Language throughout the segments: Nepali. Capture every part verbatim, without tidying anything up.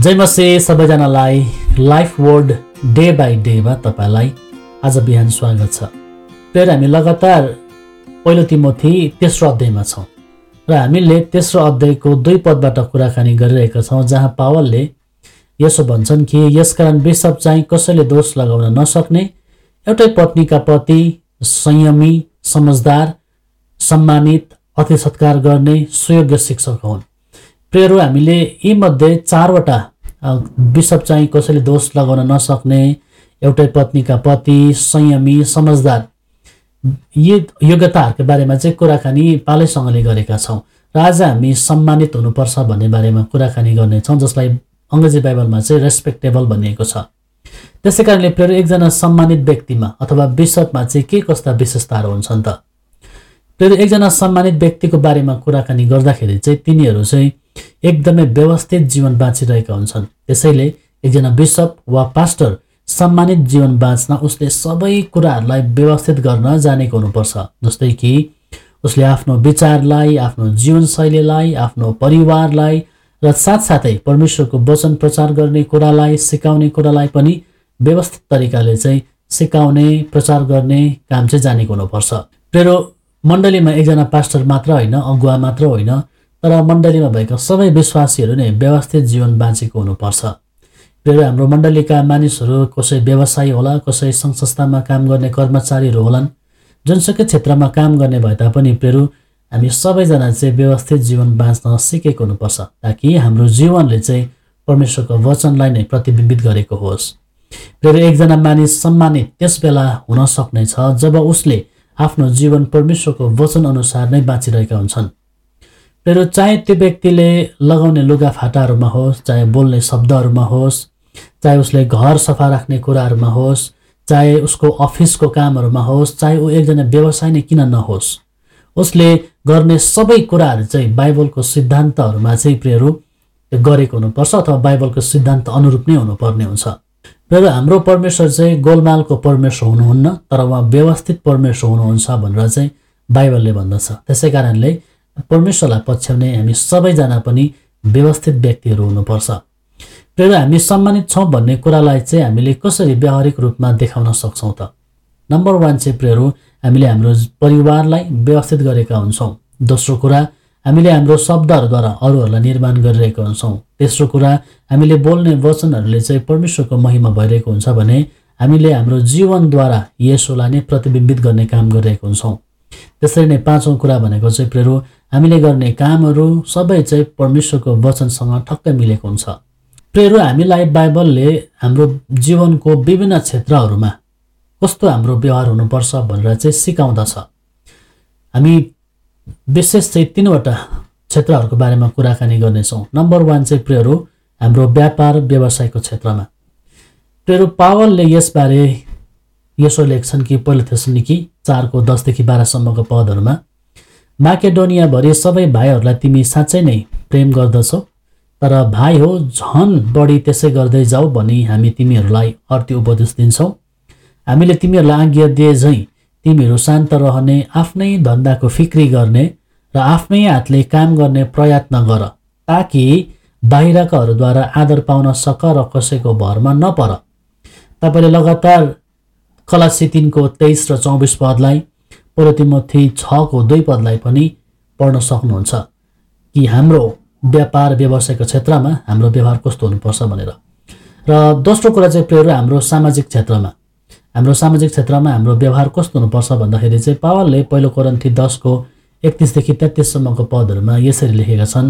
जय मसीह सबैजनालाई लाइफ वर्ड डे बाई डेमा तपाईलाई आज बिहान स्वागत छ। फेरि हामी लगातार पहिलो तिमोथी तेस्रो अध्यायमा छौँ र हामीले तेस्रो अध्यायको दुई पदबाट कुराकानी गरिरहेका छौँ, जहाँ पावलले यसो भन्छन् कि यसकारण बिशप चाहिँ कसैले दोष लगाउन नसक्ने, एउटै पत्नीका पति, संयमी, समझदार, सम्मानित, अति सत्कार गर्ने, सुयोग्य शिक्षक हुन्। प्रियहरू, हामीले यी मध्ये चारवटा बिशप चाहिँ कसैले दोष लगाउन नसक्ने, एउटै पत्नीका पति, संयमी, समझदार, यी योग्यताहरूको बारेमा चाहिँ कुराकानी पालैसँगले गरेका छौँ र आज हामी सम्मानित हुनुपर्छ भन्ने बारेमा कुराकानी गर्नेछौँ, जसलाई अङ्ग्रेजी बाइबलमा चाहिँ रेस्पेक्टेबल भनिएको छ। त्यसै कारणले प्रियहरू, एकजना सम्मानित व्यक्तिमा अथवा बिशपमा चाहिँ के कस्ता विशेषताहरू हुन्छन् त? प्रियहरू, एकजना सम्मानित व्यक्तिको बारेमा कुराकानी गर्दाखेरि चाहिँ तिनीहरू चाहिँ एकदमै व्यवस्थित जीवन बाँचिरहेका हुन्छन्। त्यसैले एकजना बिशप वा पास्टर सम्मानित जीवन बाँच्न उसले सबै कुराहरूलाई व्यवस्थित गर्न जानेको हुनुपर्छ। जस्तै कि उसले आफ्नो विचारलाई, आफ्नो जीवनशैलीलाई, आफ्नो परिवारलाई र साथसाथै परमेश्वरको वचन प्रचार गर्ने कुरालाई, सिकाउने कुरालाई पनि व्यवस्थित तरिकाले चाहिँ सिकाउने, प्रचार गर्ने काम चाहिँ जानेको हुनुपर्छ। प्रियहरू, मण्डलीमा एकजना पास्टर मात्र होइन, अगुवा मात्र होइन, तर मण्डलीमा भएका सबै विश्वासीहरू नै व्यवस्थित जीवन बाँचेको हुनुपर्छ। प्रियहरू, हाम्रो मण्डलीका मानिसहरू कसै व्यवसायी होला, कसै सङ्घ संस्थामा काम गर्ने कर्मचारीहरू होलान्, जुनसुकै क्षेत्रमा काम गर्ने भए तापनि प्रियहरू, हामी सबैजना चाहिँ व्यवस्थित जीवन बाँच्न सिकेको हुनुपर्छ, ताकि हाम्रो जीवनले चाहिँ परमेश्वरको वचनलाई नै प्रतिबिम्बित गरेको होस्। प्रियहरू, एकजना मानिस सम्मानित त्यस बेला हुन सक्नेछ जब उसले आफ्नो जीवन परमेश्वरको वचन अनुसार नै बाँचिरहेका हुन्छन्। प्रियहरू, चाहे त्यो व्यक्तिले लगाउने लुगाफाटाहरूमा होस्, चाहे बोल्ने शब्दहरूमा होस्, चाहे उसले घर सफा राख्ने कुराहरूमा होस्, चाहे उसको अफिसको कामहरूमा होस्, चाहे ऊ एकजना व्यवसाय नै किन नहोस्, उसले गर्ने सबै कुराहरू चाहिँ बाइबलको सिद्धान्तहरूमा चाहिँ प्रियहरू गरेको हुनुपर्छ अथवा बाइबलको सिद्धान्त अनुरूप नै हुनुपर्ने हुन्छ। प्रियहरू, हाम्रो परमेश्वर चाहिँ गोलमालको परमेश्वर हुनुहुन्न, तर उहाँ व्यवस्थित परमेश्वर हुनुहुन्छ भनेर चाहिँ बाइबलले भन्दछ। त्यसै कारणले परमेश्वरलाई पछ्याउने हामी सबैजना पनि व्यवस्थित व्यक्तिहरू हुनुपर्छ। प्रियहरू, हामी सम्मानित छौँ भन्ने कुरालाई चाहिँ हामीले कसरी व्यावहारिक रूपमा देखाउन सक्छौँ त? नम्बर वान चाहिँ प्रियहरू, हामीले हाम्रो परिवारलाई व्यवस्थित गरेका हुन्छौँ। दोस्रो कुरा, हामीले हाम्रो शब्दहरूद्वारा अरूहरूलाई निर्माण गरिरहेका हुन्छौँ। तेस्रो कुरा, हामीले बोल्ने वचनहरूले चाहिँ परमेश्वरको महिमा भइरहेको हुन्छ भने हामीले हाम्रो जीवनद्वारा येशूलाई नै प्रतिबिम्बित गर्ने काम गरिरहेको हुन्छौँ। त्यसरी नै पाँचौँ कुरा भनेको चाहिँ प्रियहरू, हामीले गर्ने कामहरू सबै चाहिँ परमेश्वरको वचनसँग ठक्कै मिलेको हुन्छ। प्रियहरू, हामीलाई बाइबलले हाम्रो जीवनको विभिन्न क्षेत्रहरूमा कस्तो हाम्रो व्यवहार हुनुपर्छ भनेर चाहिँ सिकाउँदछ। हामी विशेष चाहिँ तीनवटा क्षेत्रहरूको बारेमा कुराकानी गर्नेछौँ। नम्बर वान चाहिँ प्रियहरू, हाम्रो व्यापार व्यवसायको क्षेत्रमा। प्रियहरू, पावलले यसबारे यसो लेख्छन् कि पहिलो थेसलोनिकी चारको दसदेखि बाह्रसम्मको पदहरूमा, माकेडोनियाभरि सबै भाइहरूलाई तिमी साँच्चै नै प्रेम गर्दछौ, तर भाइ हो झन् बढी त्यसै गर्दै जाऊ भनी हामी तिमीहरूलाई अर्ती उपदेश दिन्छौँ। हामीले तिमीहरूलाई आज्ञा दिए झैँ तिमीहरू शान्त रहने, आफ्नै धन्दाको फिक्री गर्ने र आफ्नै हातले काम गर्ने प्रयत्न गर, ताकि बाहिरकाहरूद्वारा आदर पाउन सक र कसैको भरमा नपर। तपाईँले लगातार कलासी तीनको तेइस र चौबिस पदलाई, पहिलो तिमोथी छको दुई पदलाई पनि पढ्न सक्नुहुन्छ कि हाम्रो व्यापार व्यवसायको क्षेत्रमा हाम्रो व्यवहार कस्तो हुनुपर्छ भनेर। र दोस्रो कुरा चाहिँ प्रियहरू, हाम्रो सामाजिक क्षेत्रमा हाम्रो सामाजिक क्षेत्रमा हाम्रो व्यवहार कस्तो हुनुपर्छ भन्दाखेरि चाहिँ पावलले पहिलो कोरिन्थी दसको एकतिसदेखि तेत्तिससम्मको पदहरूमा यसरी लेखेका छन्,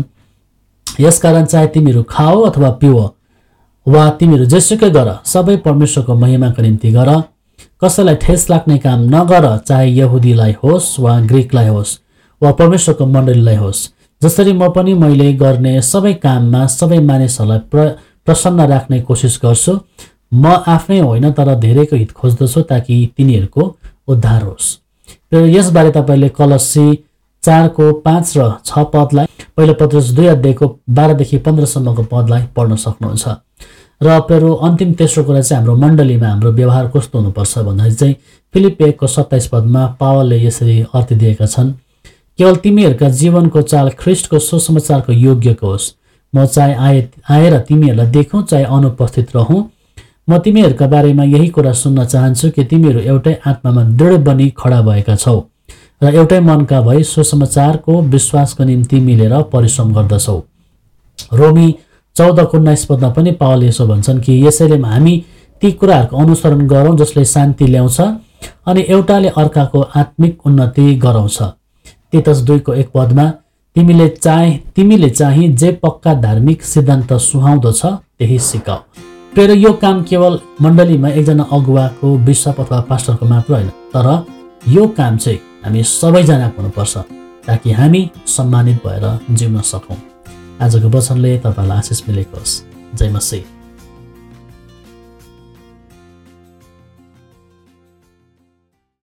यसकारण चाहे तिमीहरू खाओ अथवा पिओ वा तिमीहरू जेसुकै गर, सबै परमेश्वरको महिमाको निम्ति गर, कसैलाई ठेस लाग्ने काम नगर, चाहे यहुदीलाई होस् वा ग्रिकलाई होस् वा परमेश्वरको मण्डलीलाई होस्। जसरी म पनि मैले गर्ने सबै काममा सबै मानिसहरूलाई प्र प्रसन्न राख्ने कोसिस गर्छु। म आफ्नै होइन तर धेरैको हित खोज्दछु, ताकि तिनीहरूको उद्धार होस्। र यसबारे तपाईँले कलसी चारको पाँच र छ पदलाई, पहिलो पत्रस दुई अध्यायको बाह्रदेखि पन्ध्रसम्मको पदलाई पढ्न सक्नुहुन्छ। र प्रियहरू, अन्तिम तेस्रो कुरा चाहिँ हाम्रो मण्डलीमा हाम्रो व्यवहार कस्तो हुनुपर्छ भन्दाखेरि चाहिँ फिलिप्पी एकको सत्ताइस पदमा पावलले यसरी अर्थ दिएका छन्, केवल तिमीहरूका जीवनको चाल ख्रिस्टको सुसमाचारको योग्यको होस्, म चाहे आए आएर तिमीहरूलाई देखौँ चाहे अनुपस्थित रहँ, म तिमीहरूका बारेमा यही कुरा सुन्न चाहन्छु कि तिमीहरू एउटै आत्मामा दृढ बनी खडा भएका छौ र एउटै मनका भई सुसमाचारको विश्वासको निम्ति मिलेर परिश्रम गर्दछौ। रोमी चौधको उन्नाइस पदमा पनि पावलले यसो भन्छन् कि यसैले हामी ती कुराहरूको अनुसरण गरौँ जसले शान्ति ल्याउँछ अनि एउटाले अर्काको आत्मिक उन्नति गराउँछ। तीतस दुईको एक पदमा तिमीले चाहे तिमीले चाहिँ जे पक्का धार्मिक सिद्धान्त सुहाउँदछ त्यही सिकाऊ। तर यो काम केवल मण्डलीमा एकजना अगुवाको बिशप अथवा पास्टरको मात्र होइन, तर यो काम चाहिँ हामी सबैजनाको हुनुपर्छ ताकि हामी सम्मानित भएर जिउन सकौँ। आजको वचनले तपाईँलाई आशिष मिलेको होस्। जय मसीह।